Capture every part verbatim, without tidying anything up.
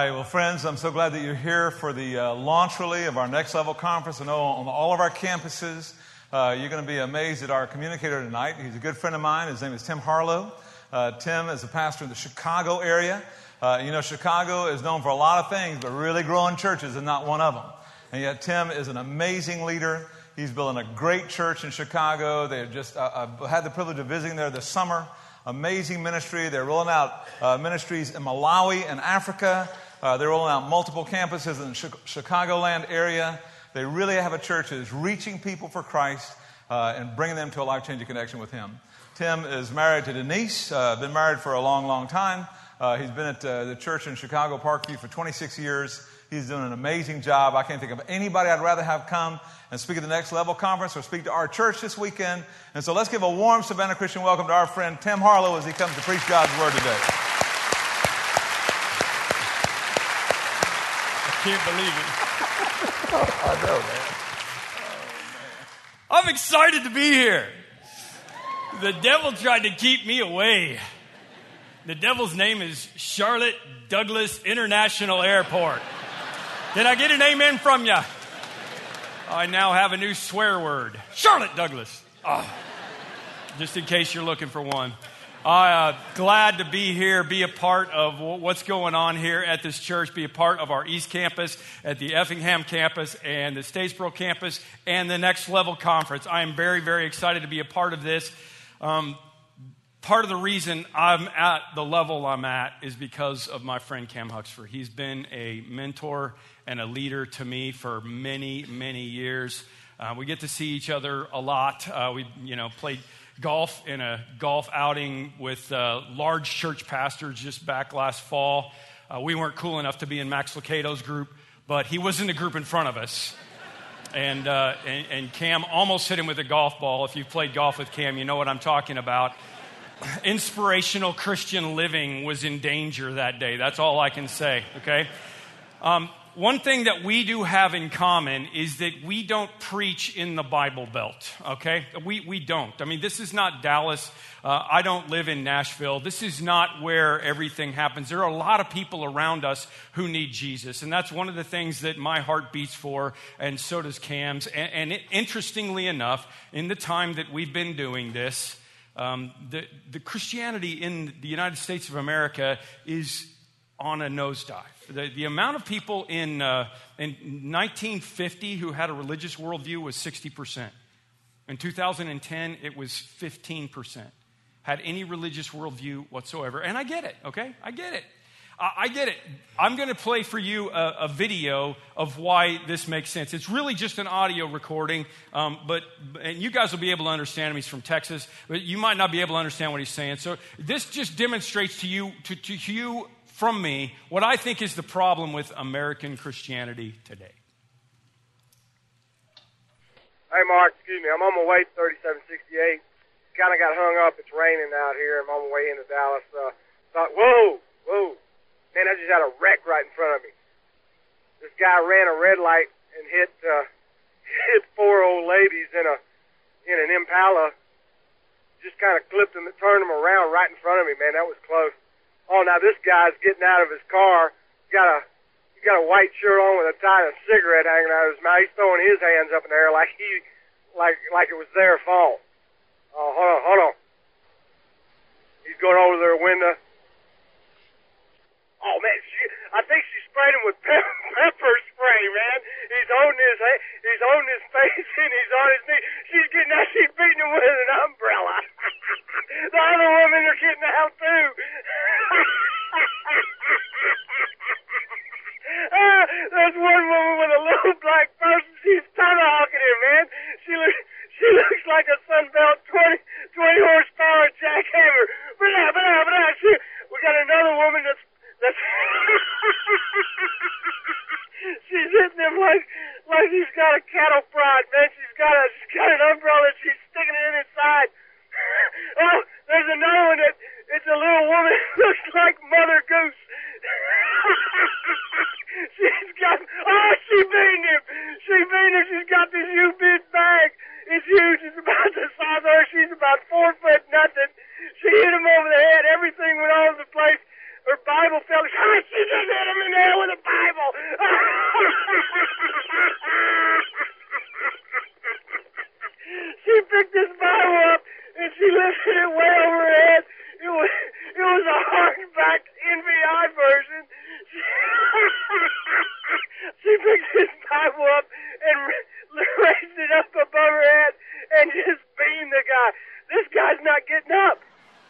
right, well, friends, I'm so glad that you're here for the uh, launch, really, of our Next Level Conference. I know on all of our campuses, uh, you're going to be amazed at our communicator tonight. He's a good friend of mine. His name is Tim Harlow. Uh, Tim is a pastor in the Chicago area. Uh, you know, Chicago is known for a lot of things, but really growing churches is not one of them. And yet Tim is an amazing leader. He's building a great church in Chicago. They've just uh, I had the privilege of visiting there this summer. Amazing ministry. They're rolling out uh, ministries in Malawi and Africa. Uh, they're rolling out multiple campuses in the Ch- Chicagoland area. They really have a church that is reaching people for Christ uh, and bringing them to a life-changing connection with Him. Tim is married to Denise. Uh, been married for a long, long time. Uh, he's been at uh, the church in Chicago Parkview for twenty-six years. He's doing an amazing job. I can't think of anybody I'd rather have come and speak at the Next Level Conference or speak to our church this weekend. And so let's give a warm Savannah Christian welcome to our friend Tim Harlow as he comes to preach God's Word today. I can't believe it. Oh, I know, man. I'm excited to be here. The devil tried to keep me away. The devil's name is Charlotte Douglas International Airport. Did I get an amen from you? I now have a new swear word. Charlotte Douglas. Oh, just in case you're looking for one. I'm uh, glad to be here, be a part of what's going on here at this church, be a part of our East Campus, at the Effingham campus, and the Statesboro campus, and the Next Level Conference. I am very, very excited to be a part of this. Um, part of the reason I'm at the level I'm at is because of my friend Cam Huxford. He's been a mentor and a leader to me for many, many years. Uh, we get to see each other a lot. Uh, we, you know, played golf in a golf outing with uh, large church pastors just back last fall. Uh, we weren't cool enough to be in Max Lucado's group, but he was in the group in front of us. And, uh, and and Cam almost hit him with a golf ball. If you've played golf with Cam, you know what I'm talking about. Inspirational Christian living was in danger that day. That's all I can say, okay? Um, one thing that we do have in common is that we don't preach in the Bible Belt, okay? We we don't. I mean, this is not Dallas. Uh, I don't live in Nashville. This is not where everything happens. There are a lot of people around us who need Jesus, and that's one of the things that my heart beats for, and so does Cam's. And, and it, interestingly enough, in the time that we've been doing this, um, the, the Christianity in the United States of America is on a nosedive. The, the amount of people in, uh, in nineteen fifty who had a religious worldview was sixty percent. In two thousand ten, it was fifteen percent. Had any religious worldview whatsoever. And I get it, okay? I get it. I, I get it. I'm going to play for you a, a video of why this makes sense. It's really just an audio recording, um, but and you guys will be able to understand him. He's from Texas, but you might not be able to understand what he's saying. So this just demonstrates to you, to, to you, from me, what I think is the problem with American Christianity today. Hey, Mark, excuse me. I'm on my way to thirty-seven sixty-eight. Kind of got hung up. It's raining out here. I'm on my way into Dallas. Uh, thought, whoa, whoa. Man, I just had a wreck right in front of me. This guy ran a red light and hit uh, hit four old ladies in a in an Impala. Just kind of clipped them, turned them around right in front of me, man. That was close. Oh, now this guy's getting out of his car. He's got a he got a white shirt on with a tie and a cigarette hanging out of his mouth. He's throwing his hands up in the air like he like like it was their fault. Oh, hold on, hold on. He's going over to their window. Oh man, she, I think she sprayed him with pepper, pepper spray, man. He's holding his he's holding his face and he's on his knee. She's getting out. She's beating him with an umbrella. The other women are getting out too. uh, there's one woman with a little black person. She's tomahawking him, man. She looks she looks like a Sunbelt twenty, twenty horsepower jackhammer. Blah, blah, blah. She, we got another woman that's that's she's hitting him like like he's got a cattle prod, man. She's got a she's got an umbrella. She's sticking it in his side. Oh, there's another one that it's a little woman that looks like Mother Goose. She's got oh, she beat him. She beat him. She's got this huge big bag. It's huge. It's about the size of her. She's about four foot nothing. She hit him over the head. Everything went all over the place. Her Bible fell. Oh, she just hit him in the head with she picked this Bible up and she lifted it way over her head. It was, it was a hardback N B I version. She, she picked this Bible up and raised it up above her head and just beamed the guy. This guy's not getting up.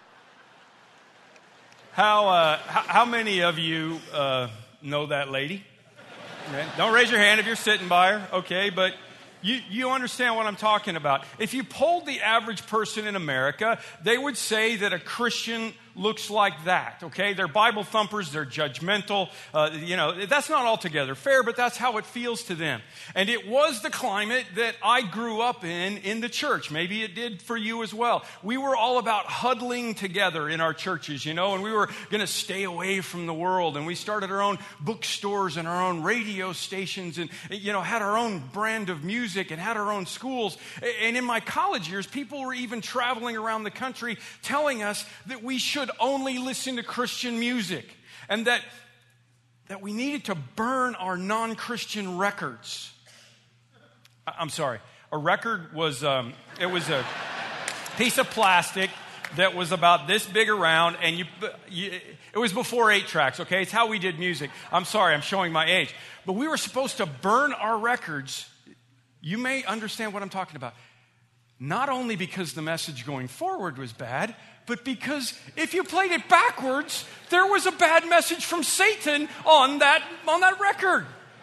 How uh, how, how many of you uh, know that lady? Okay. Don't raise your hand if you're sitting by her, okay? But you, you understand what I'm talking about. If you polled the average person in America, they would say that a Christian looks like that, okay? They're Bible thumpers, they're judgmental. Uh, you know, that's not altogether fair, but that's how it feels to them. And it was the climate that I grew up in in the church. Maybe it did for you as well. We were all about huddling together in our churches, you know, and we were going to stay away from the world. And we started our own bookstores and our own radio stations and, you know, had our own brand of music and had our own schools. And in my college years, people were even traveling around the country telling us that we should only listen to Christian music and that that we needed to burn our non-Christian records. I'm sorry. A record was um, it was a piece of plastic that was about this big around, and you, you it was before eight tracks. Okay, it's how we did music. I'm sorry, I'm showing my age, but we were supposed to burn our records. You may understand what I'm talking about. Not only because the message going forward was bad, but because if you played it backwards, there was a bad message from Satan on that, on that record.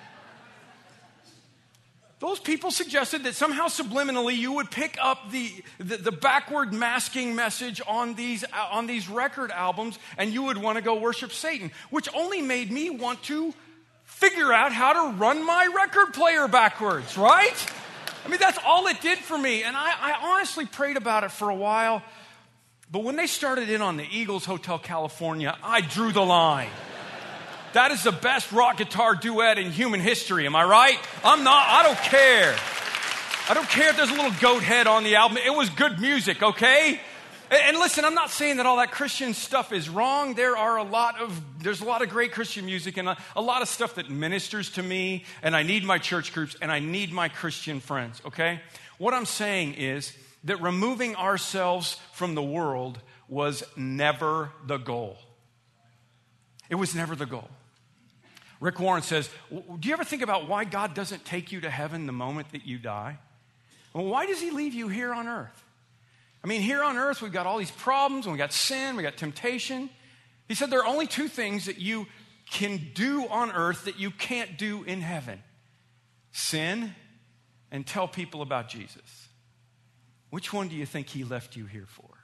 Those people suggested that somehow subliminally you would pick up the, the, the backward masking message on these, on these record albums and you would want to go worship Satan, which only made me want to figure out how to run my record player backwards, right? I mean, that's all it did for me. And I, I honestly prayed about it for a while. But when they started in on the Eagles Hotel California, I drew the line. That is the best rock guitar duet in human history. Am I right? I'm not, I don't care. I don't care if there's a little goat head on the album. It was good music, okay? And, and listen, I'm not saying that all that Christian stuff is wrong. There are a lot of, there's a lot of great Christian music and a, a lot of stuff that ministers to me. And I need my church groups and I need my Christian friends, okay? What I'm saying is that removing ourselves from the world was never the goal. It was never the goal. Rick Warren says, do you ever think about why God doesn't take you to heaven the moment that you die? Well, why does he leave you here on earth? I mean, here on earth, we've got all these problems, and we got sin, we got temptation. He said there are only two things that you can do on earth that you can't do in heaven. Sin and tell people about Jesus. Which one do you think he left you here for?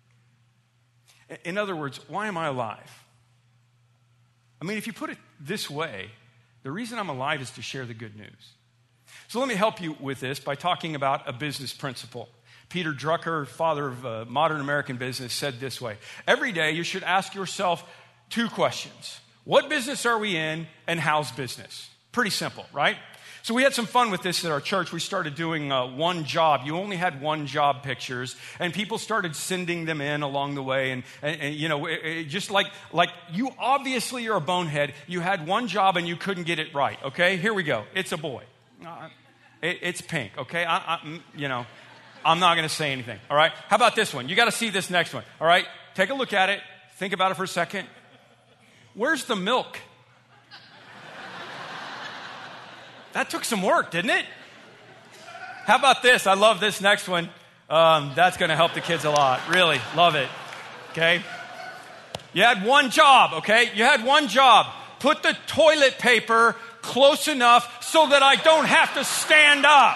In other words, why am I alive? I mean, if you put it this way, the reason I'm alive is to share the good news. So let me help you with this by talking about a business principle. Peter Drucker, father of uh, modern American business, said this way: every day you should ask yourself two questions. What business are we in, and how's business? Pretty simple, right? So we had some fun with this at our church. We started doing uh, one job. You only had one job pictures, and people started sending them in along the way. And, and, and you know, it, it just like, like you obviously are a bonehead. You had one job and you couldn't get it right, okay? Here we go. It's a boy. Uh, it, it's pink, okay? I, I, you know, I'm not going to say anything, all right? How about this one? You got to see this next one, all right? Take a look at it. Think about it for a second. Where's the milk? That took some work, didn't it? How about this? I love this next one. Um, that's going to help the kids a lot. Really, love it. Okay? You had one job, okay? You had one job. Put the toilet paper close enough so that I don't have to stand up.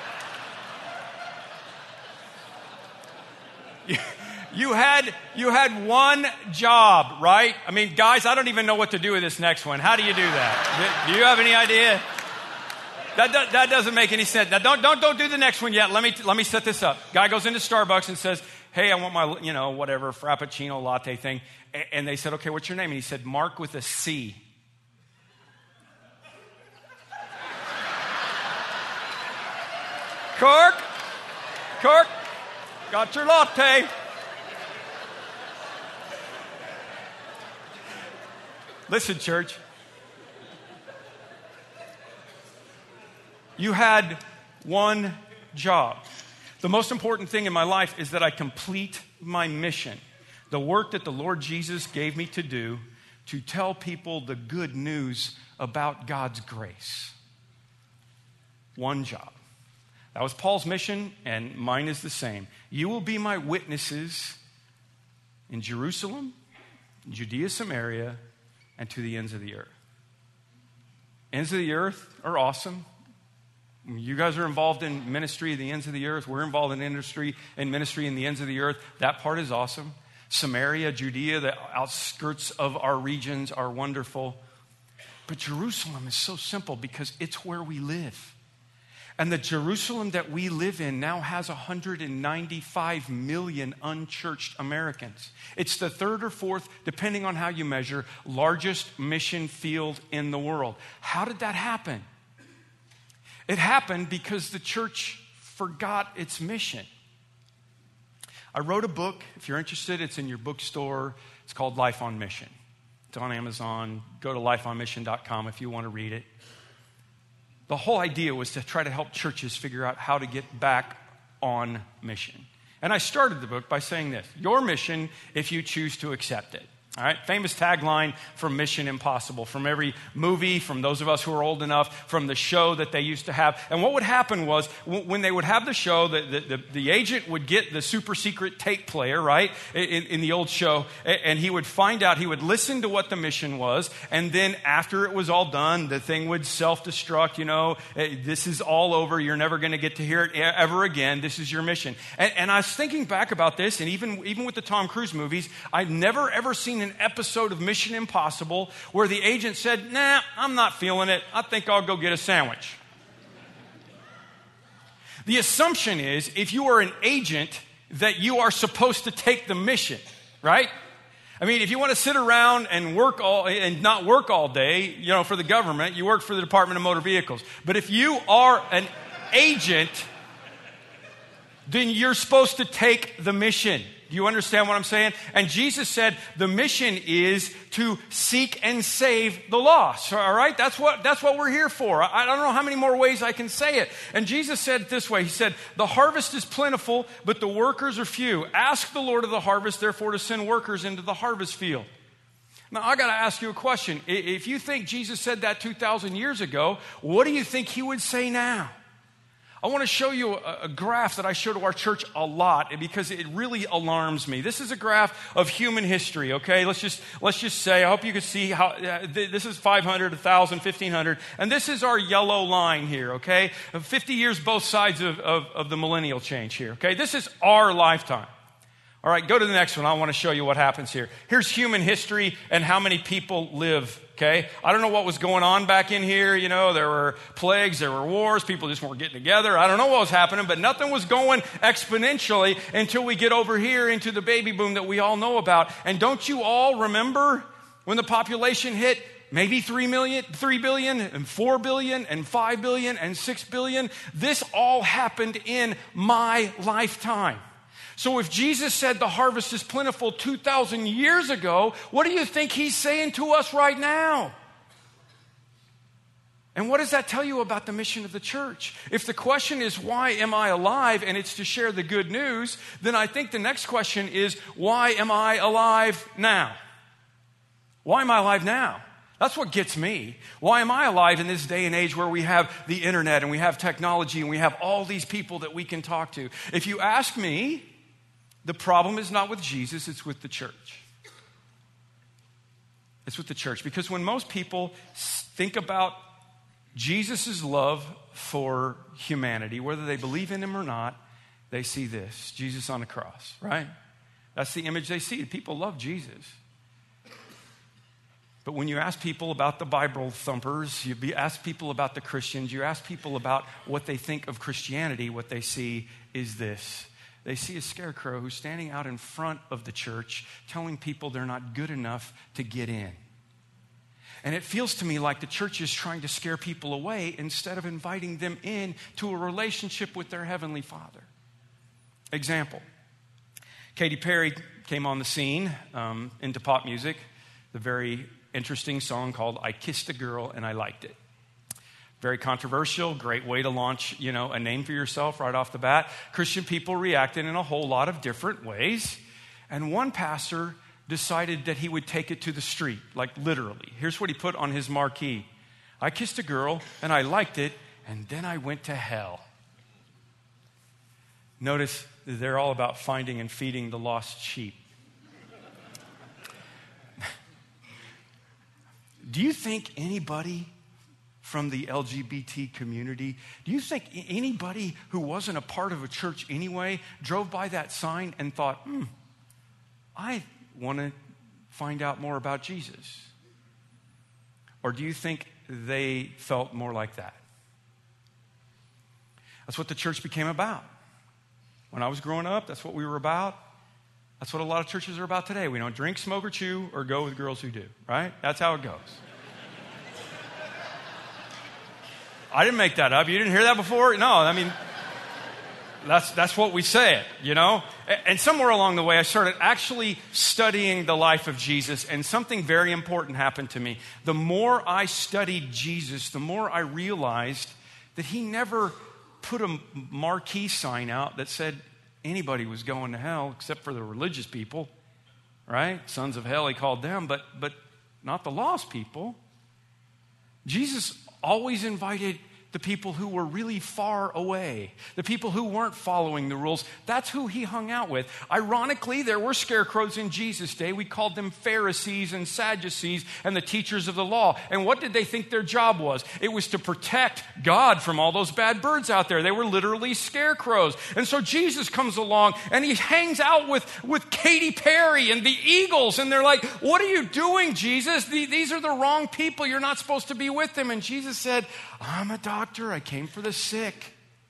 You, you had, you had one job, right? I mean, guys, I don't even know what to do with this next one. How do you do that? Do you have any idea? That, that, that doesn't make any sense. Now, don't, don't, don't do the next one yet. Let me, let me set this up. Guy goes into Starbucks and says, hey, I want my, you know, whatever, Frappuccino latte thing. And they said, okay, what's your name? And he said, Mark with a C. Kirk, Kirk, got your latte. Listen, church. You had one job. The most important thing in my life is that I complete my mission, the work that the Lord Jesus gave me to do, to tell people the good news about God's grace. One job. That was Paul's mission, and mine is the same. You will be my witnesses in Jerusalem, Judea, Samaria, and to the ends of the earth. Ends of the earth are awesome. You guys are involved in ministry at the ends of the earth. We're involved in industry and ministry in the ends of the earth. That part is awesome. Samaria, Judea, the outskirts of our regions are wonderful. But Jerusalem is so simple because it's where we live. And the Jerusalem that we live in now has one hundred ninety-five million unchurched Americans. It's the third or fourth, depending on how you measure, largest mission field in the world. How did that happen? It happened because the church forgot its mission. I wrote a book. If you're interested, it's in your bookstore. It's called Life on Mission. It's on Amazon. Go to life on mission dot com if you want to read it. The whole idea was to try to help churches figure out how to get back on mission. And I started the book by saying this: your mission if you choose to accept it. All right, famous tagline from Mission Impossible, from every movie, from those of us who are old enough, from the show that they used to have. And what would happen was, w- when they would have the show, the, the, the, the agent would get the super secret tape player, right, in, in the old show, and he would find out, he would listen to what the mission was, and then after it was all done, the thing would self-destruct, you know, this is all over, you're never going to get to hear it ever again, this is your mission. And, and I was thinking back about this, and even, even with the Tom Cruise movies, I've never ever seen an episode of Mission Impossible where the agent said, nah, I'm not feeling it. I think I'll go get a sandwich. The assumption is if you are an agent that you are supposed to take the mission, right? I mean, if you want to sit around and work all and not work all day, you know, for the government, you work for the Department of Motor Vehicles. But if you are an agent, then you're supposed to take the mission. Do you understand what I'm saying? And Jesus said the mission is to seek and save the lost. All right? That's what, that's what we're here for. I don't know how many more ways I can say it. And Jesus said it this way. He said, the harvest is plentiful, but the workers are few. Ask the Lord of the harvest, therefore, to send workers into the harvest field. Now, I got to ask you a question. If you think Jesus said that two thousand years ago, what do you think he would say now? I want to show you a, a graph that I show to our church a lot because it really alarms me. This is a graph of human history, okay? Let's just let's just say, I hope you can see how, uh, th- this is five hundred, one thousand, fifteen hundred, and this is our yellow line here, okay? fifty years both sides of, of, of the millennial change here, okay? This is our lifetime. All right, go to the next one. I want to show you what happens here. Here's human history and how many people live, okay? I don't know what was going on back in here. You know, there were plagues, there were wars, people just weren't getting together. I don't know what was happening, but nothing was going exponentially until we get over here into the baby boom that we all know about. And don't you all remember when the population hit maybe three million, three billion, and four billion, and five billion, and six billion? This all happened in my lifetime. So if Jesus said the harvest is plentiful two thousand years ago, what do you think he's saying to us right now? And what does that tell you about the mission of the church? If the question is, why am I alive, and it's to share the good news, then I think the next question is, why am I alive now? Why am I alive now? That's what gets me. Why am I alive in this day and age where we have the internet and we have technology and we have all these people that we can talk to? If you ask me, the problem is not with Jesus, it's with the church. It's with the church. Because when most people think about Jesus' love for humanity, whether they believe in him or not, they see this, Jesus on the cross, right? That's the image they see. People love Jesus. But when you ask people about the Bible thumpers, you ask people about the Christians, you ask people about what they think of Christianity, what they see is this. They see a scarecrow who's standing out in front of the church telling people they're not good enough to get in. And it feels to me like the church is trying to scare people away instead of inviting them in to a relationship with their Heavenly Father. Example, Katy Perry came on the scene um, into pop music, the very interesting song called I Kissed a Girl and I Liked It. Very controversial, great way to launch, you know, a name for yourself right off the bat. Christian people reacted in a whole lot of different ways. And one pastor decided that he would take it to the street, like literally. Here's what he put on his marquee. I kissed a girl, and I liked it, and then I went to hell. Notice they're all about finding and feeding the lost sheep. Do you think anybody from the L G B T community, do you think anybody who wasn't a part of a church anyway drove by that sign and thought, hmm, I want to find out more about Jesus? Or do you think they felt more like that? That's what the church became about. When I was growing up, that's what we were about. That's what a lot of churches are about today. We don't drink, smoke, or chew, or go with girls who do, right? That's how it goes. I didn't make that up. You didn't hear that before? No, I mean, that's that's what we say it, you know? And somewhere along the way, I started actually studying the life of Jesus, and something very important happened to me. The more I studied Jesus, the more I realized that he never put a marquee sign out that said anybody was going to hell except for the religious people, right? Sons of hell, he called them, but but not the lost people. Jesus always invited the people who were really far away, the people who weren't following the rules. That's who he hung out with. Ironically, there were scarecrows in Jesus' day. We called them Pharisees and Sadducees and the teachers of the law. And what did they think their job was? It was to protect God from all those bad birds out there. They were literally scarecrows. And so Jesus comes along and he hangs out with, with Katy Perry and the Eagles. And they're like, what are you doing, Jesus? These are the wrong people. You're not supposed to be with them. And Jesus said, I'm a doctor. I came for the sick.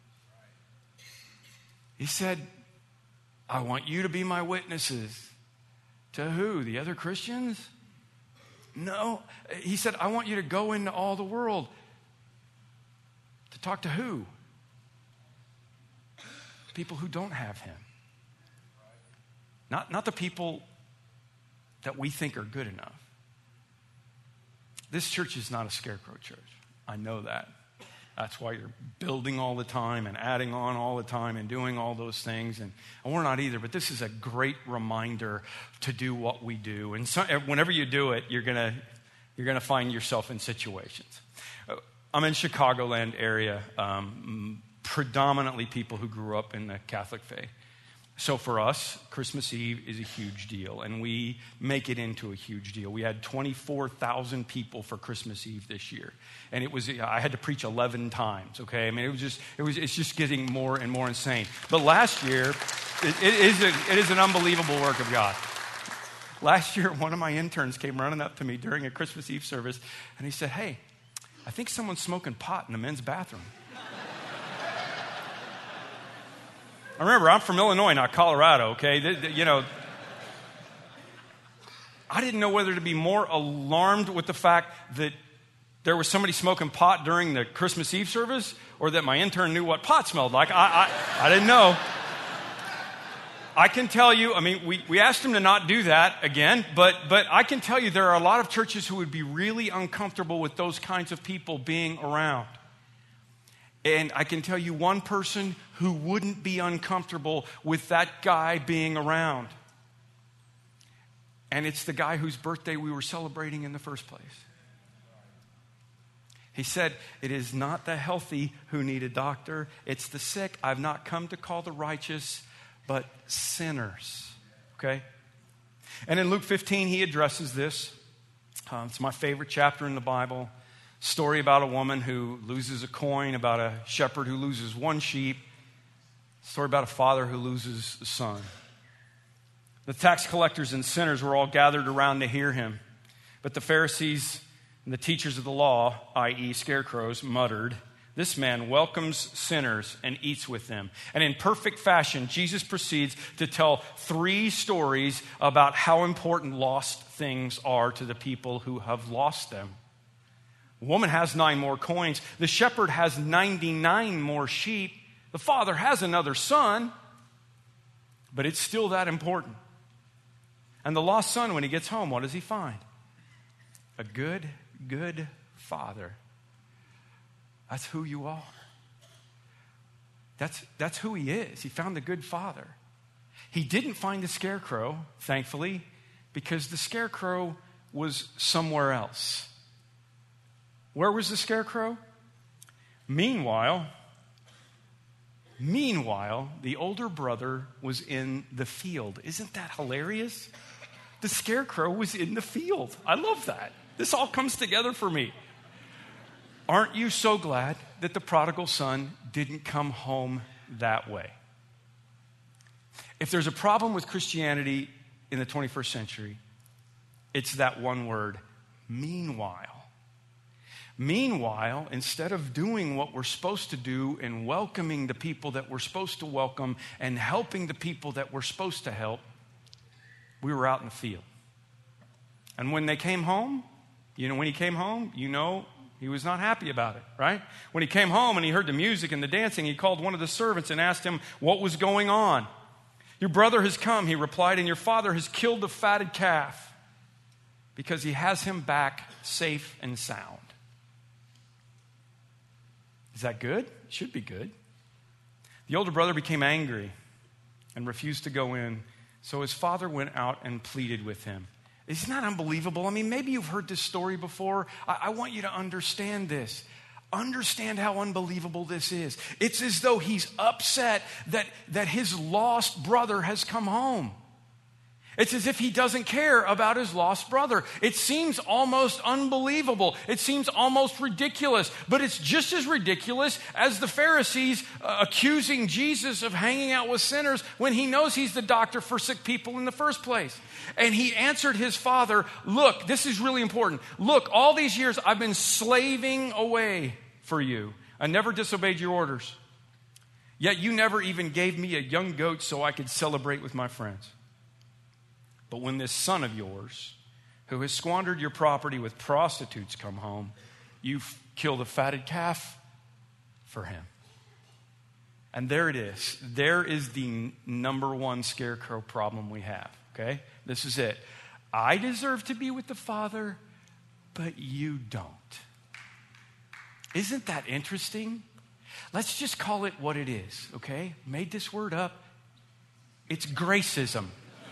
He said, I want you to be my witnesses. To who? The other Christians? No. He said, I want you to go into all the world. To talk to who? People who don't have him. Not, not the people that we think are good enough. This church is not a scarecrow church. I know that. That's why you're building all the time and adding on all the time and doing all those things. And, and we're not either, but this is a great reminder to do what we do. And so, whenever you do it, you're going to you're gonna find yourself in situations. I'm in Chicagoland area, um, predominantly people who grew up in the Catholic faith. So for us, Christmas Eve is a huge deal, and we make it into a huge deal. We had twenty-four thousand people for Christmas Eve this year, and it was I had to preach eleven times. Okay, I mean it was just it was it's just getting more and more insane. But last year, it, it is a, it is an unbelievable work of God. Last year, one of my interns came running up to me during a Christmas Eve service, and he said, "Hey, I think someone's smoking pot in the men's bathroom." I remember, I'm from Illinois, not Colorado, okay? The, the, you know, I didn't know whether to be more alarmed with the fact that there was somebody smoking pot during the Christmas Eve service or that my intern knew what pot smelled like. I, I, I didn't know. I can tell you, I mean, we, we asked him to not do that again, but, but I can tell you there are a lot of churches who would be really uncomfortable with those kinds of people being around. And I can tell you one person who wouldn't be uncomfortable with that guy being around. And it's the guy whose birthday we were celebrating in the first place. He said, it is not the healthy who need a doctor, it's the sick. I've not come to call the righteous, but sinners. Okay? And in Luke fifteen, he addresses this. Uh, it's my favorite chapter in the Bible. Story about a woman who loses a coin, about a shepherd who loses one sheep. Story about a father who loses a son. The tax collectors and sinners were all gathered around to hear him. But the Pharisees and the teachers of the law, that is scarecrows, muttered, "This man welcomes sinners and eats with them." And in perfect fashion, Jesus proceeds to tell three stories about how important lost things are to the people who have lost them. The woman has nine more coins. The shepherd has ninety-nine more sheep. The father has another son, but it's still that important. And the lost son, when he gets home, what does he find? A good, good father. That's who you are. That's, that's who he is. He found the good father. He didn't find the scarecrow, thankfully, because the scarecrow was somewhere else. Where was the scarecrow? Meanwhile, meanwhile, the older brother was in the field. Isn't that hilarious? The scarecrow was in the field. I love that. This all comes together for me. Aren't you so glad that the prodigal son didn't come home that way? If there's a problem with Christianity in the twenty-first century, it's that one word, meanwhile. Meanwhile, instead of doing what we're supposed to do and welcoming the people that we're supposed to welcome and helping the people that we're supposed to help, we were out in the field. And when they came home, you know, when he came home, you know, he was not happy about it, right? When he came home and he heard the music and the dancing, he called one of the servants and asked him what was going on. Your brother has come, he replied, and your father has killed the fatted calf because he has him back safe and sound. Is that good? It should be good. The older brother became angry and refused to go in, so his father went out and pleaded with him. Isn't that unbelievable? I mean, maybe you've heard this story before. I, I want you to understand this. Understand how unbelievable this is. It's as though he's upset that, that his lost brother has come home. It's as if he doesn't care about his lost brother. It seems almost unbelievable. It seems almost ridiculous. But it's just as ridiculous as the Pharisees uh, accusing Jesus of hanging out with sinners when he knows he's the doctor for sick people in the first place. And he answered his father, look, this is really important. Look, all these years I've been slaving away for you. I never disobeyed your orders. Yet you never even gave me a young goat so I could celebrate with my friends. But when this son of yours, who has squandered your property with prostitutes, come home, you killed a fatted calf for him. And there it is. There is the n- number one scarecrow problem we have, okay? This is it. I deserve to be with the Father, but you don't. Isn't that interesting? Let's just call it what it is, okay? Made this word up. It's gracism.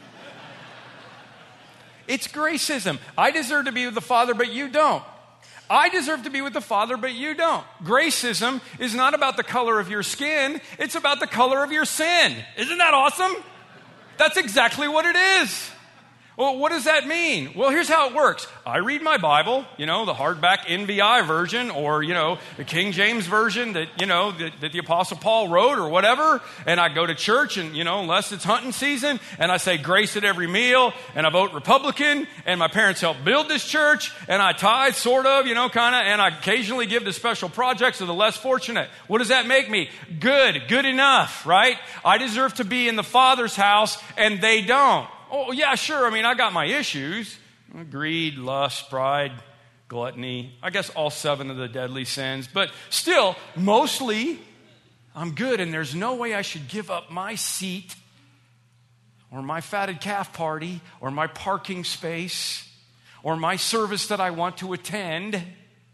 It's gracism. I deserve to be with the Father, but you don't. I deserve to be with the Father, but you don't. Gracism is not about the color of your skin. It's about the color of your sin. Isn't that awesome? That's exactly what it is. Well, what does that mean? Well, here's how it works. I read my Bible, you know, the hardback N V I version, or, you know, the King James version that, you know, that, that the Apostle Paul wrote or whatever. And I go to church and, you know, unless it's hunting season, and I say grace at every meal, and I vote Republican, and my parents helped build this church, and I tithe, sort of, you know, kind of, and I occasionally give to special projects to the less fortunate. What does that make me? Good, good enough, right? I deserve to be in the Father's house, and they don't. Oh, yeah, sure. I mean, I got my issues. Greed, lust, pride, gluttony. I guess all seven of the deadly sins. But still, mostly, I'm good. And there's no way I should give up my seat or my fatted calf party or my parking space or my service that I want to attend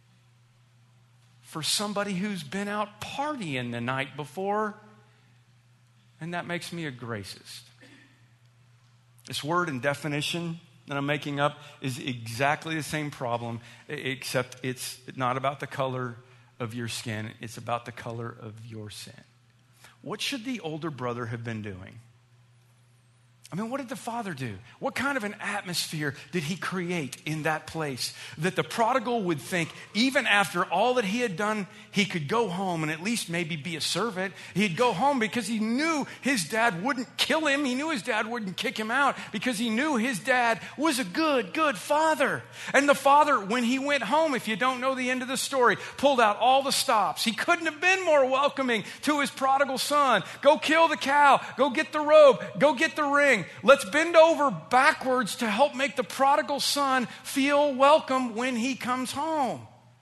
for somebody who's been out partying the night before. And that makes me a gracist. This word and definition that I'm making up is exactly the same problem, except it's not about the color of your skin. It's about the color of your sin. What should the older brother have been doing? I mean, what did the father do? What kind of an atmosphere did he create in that place that the prodigal would think, even after all that he had done, he could go home and at least maybe be a servant? He'd go home because he knew his dad wouldn't kill him. He knew his dad wouldn't kick him out because he knew his dad was a good, good father. And the father, when he went home, if you don't know the end of the story, pulled out all the stops. He couldn't have been more welcoming to his prodigal son. Go kill the cow. Go get the robe. Go get the ring. Let's bend over backwards to help make the prodigal son feel welcome when he comes home.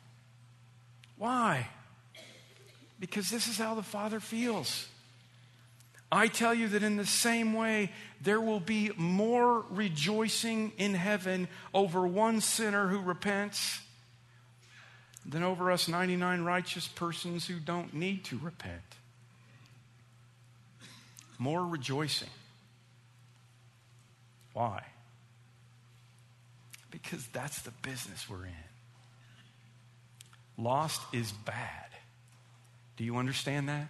Why? Because this is how the Father feels. I tell you that in the same way, there will be more rejoicing in heaven over one sinner who repents than over us ninety-nine righteous persons who don't need to repent. More rejoicing. Why? Because that's the business we're in. Lost is bad. Do you understand that?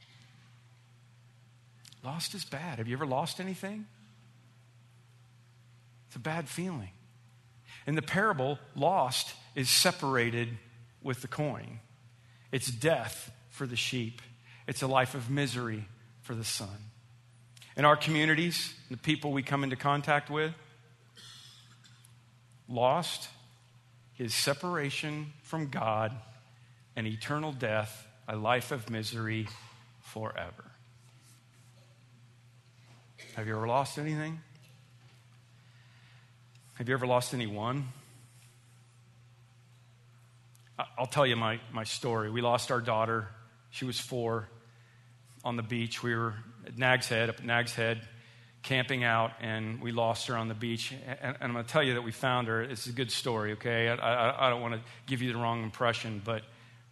Lost is bad. Have you ever lost anything? It's a bad feeling. In the parable, lost is separated with the coin. It's death for the sheep. It's a life of misery for the son. In our communities, the people we come into contact with, lost is separation from God and eternal death, a life of misery forever. Have you ever lost anything? Have you ever lost anyone? I'll tell you my, my story. We lost our daughter. She was four on the beach. We were at Nag's Head, up at Nag's Head, camping out, and we lost her on the beach. And, and I'm going to tell you that we found her. It's a good story, okay? I, I, I don't want to give you the wrong impression, but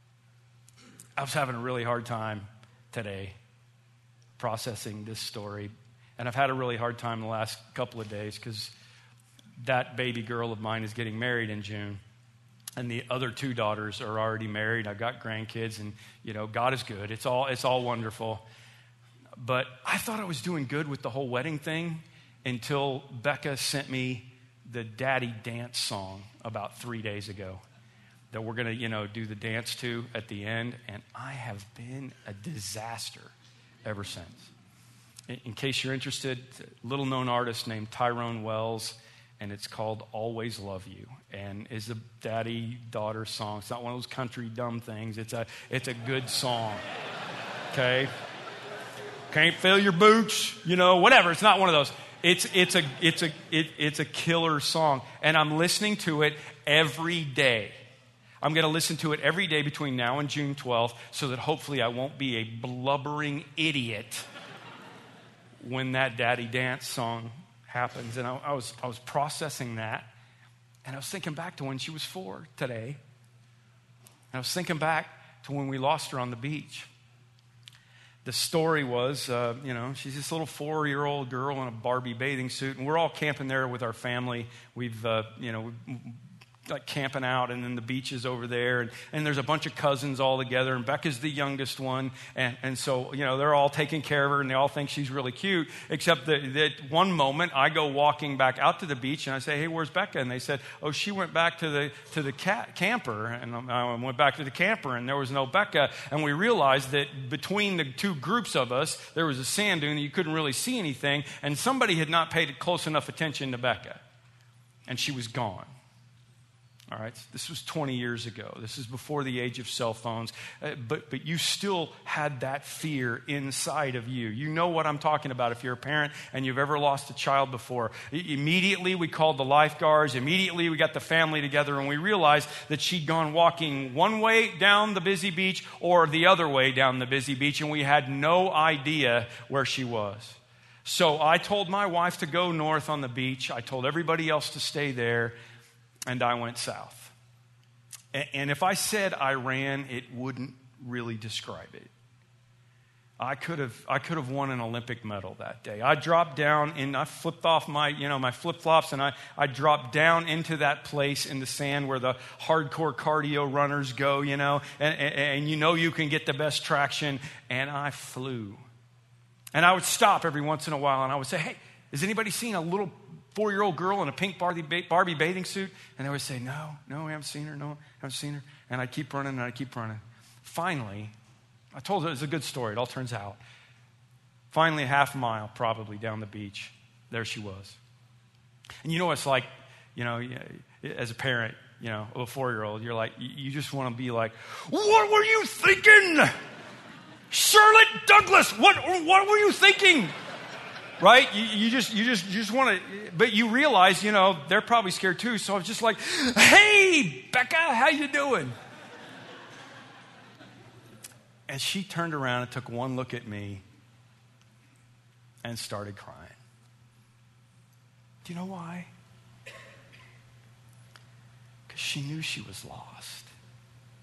I was having a really hard time today processing this story. And I've had a really hard time the last couple of days because that baby girl of mine is getting married in June. And the other two daughters are already married. I've got grandkids, and, you know, God is good. It's all, it's all wonderful. But I thought I was doing good with the whole wedding thing until Becca sent me the Daddy Dance song about three days ago that we're going to, you know, do the dance to at the end. And I have been a disaster ever since. In, in case you're interested, a little-known artist named Tyrone Wells, and it's called Always Love You, and is a daddy-daughter song. It's not one of those country dumb things. It's a, it's a good song, okay? Can't fill your boots, you know, whatever. It's not one of those. It's, it's, a, it's, a, it, it's a killer song, and I'm listening to it every day. I'm going to listen to it every day between now and June twelfth so that hopefully I won't be a blubbering idiot when that Daddy Dance song happens. And I, I was I was processing that, and I was thinking back to when she was four today. And I was thinking back to when we lost her on the beach. The story was, uh, you know, she's this little four-year-old girl in a Barbie bathing suit, and we're all camping there with our family. We've, uh, you know, we've, like camping out, and then the beach is over there, and, and there's a bunch of cousins all together, and Becca's the youngest one, and, and so, you know, they're all taking care of her, and they all think she's really cute, except that, that one moment, I go walking back out to the beach, and I say, hey, where's Becca? And they said, oh, she went back to the to the cat, camper, and I went back to the camper, and there was no Becca, and we realized that between the two groups of us, there was a sand dune, and you couldn't really see anything, and somebody had not paid close enough attention to Becca, and she was gone. All right, this was twenty years ago. This is before the age of cell phones. Uh, but but you still had that fear inside of you. You know what I'm talking about if you're a parent and you've ever lost a child before. I- immediately, we called the lifeguards. Immediately, we got the family together, and we realized that she'd gone walking one way down the busy beach or the other way down the busy beach, and we had no idea where she was. So I told my wife to go north on the beach. I told everybody else to stay there. And I went south. And if I said I ran, it wouldn't really describe it. I could have I could have won an Olympic medal that day. I dropped down and I flipped off my, you know, my flip-flops, and I, I dropped down into that place in the sand where the hardcore cardio runners go, you know, and, and, and you know you can get the best traction, and I flew. And I would stop every once in a while, and I would say, hey, has anybody seen a little four-year-old girl in a pink Barbie, Barbie bathing suit? And they would say, no, no, I haven't seen her, no, I haven't seen her. And I'd keep running, and I'd keep running. Finally, I told her it was a good story, it all turns out. Finally, a half a mile probably down the beach, there she was. And you know what it's like, you know, as a parent, you know, of a four-year-old, you're like, you just want to be like, what were you thinking? Charlotte Douglas, what, what were you thinking? Right? You, you just, you just, you just want to, but you realize, you know, they're probably scared too. So I was just like, hey, Becca, how you doing? And she turned around and took one look at me and started crying. Do you know why? Because she knew she was lost.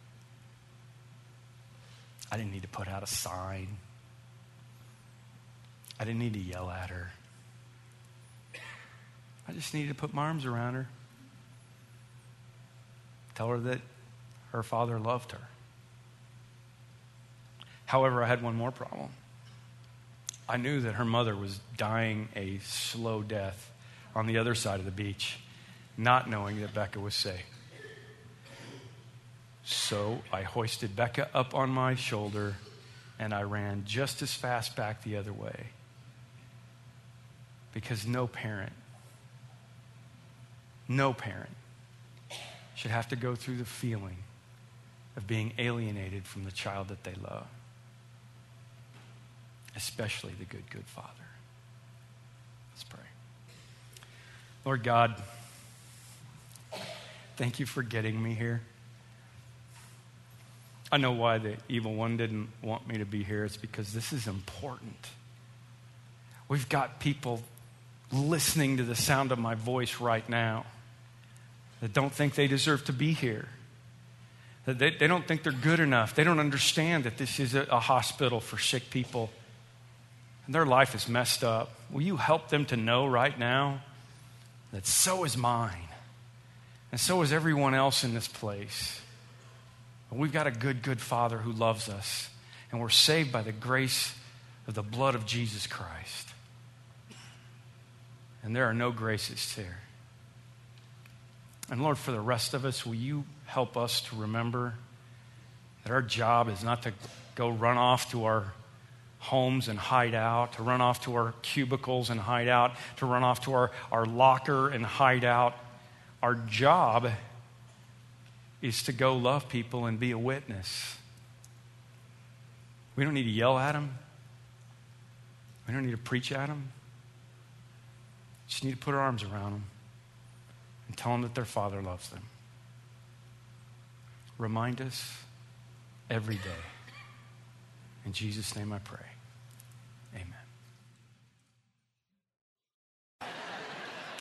I didn't need to put out a sign. I didn't need to yell at her. I just needed to put my arms around her. Tell her that her father loved her. However, I had one more problem. I knew that her mother was dying a slow death on the other side of the beach, not knowing that Becca was safe. So I hoisted Becca up on my shoulder and I ran just as fast back the other way. Because no parent, no parent should have to go through the feeling of being alienated from the child that they love. Especially the good, good Father. Let's pray. Lord God, thank you for getting me here. I know why the evil one didn't want me to be here. It's because this is important. We've got people listening to the sound of my voice right now that don't think they deserve to be here. That they, they don't think they're good enough. They don't understand that this is a, a hospital for sick people. And their life is messed up. Will you help them to know right now that so is mine, and so is everyone else in this place. But we've got a good, good Father who loves us, and we're saved by the grace of the blood of Jesus Christ. And there are no graces here. And Lord, for the rest of us, will you help us to remember that our job is not to go run off to our homes and hide out, to run off to our cubicles and hide out, to run off to our, our locker and hide out. Our job is to go love people and be a witness. We don't need to yell at them. We don't need to preach at them. We just need to put our arms around them and tell them that their Father loves them. Remind us every day. In Jesus' name I pray. Amen.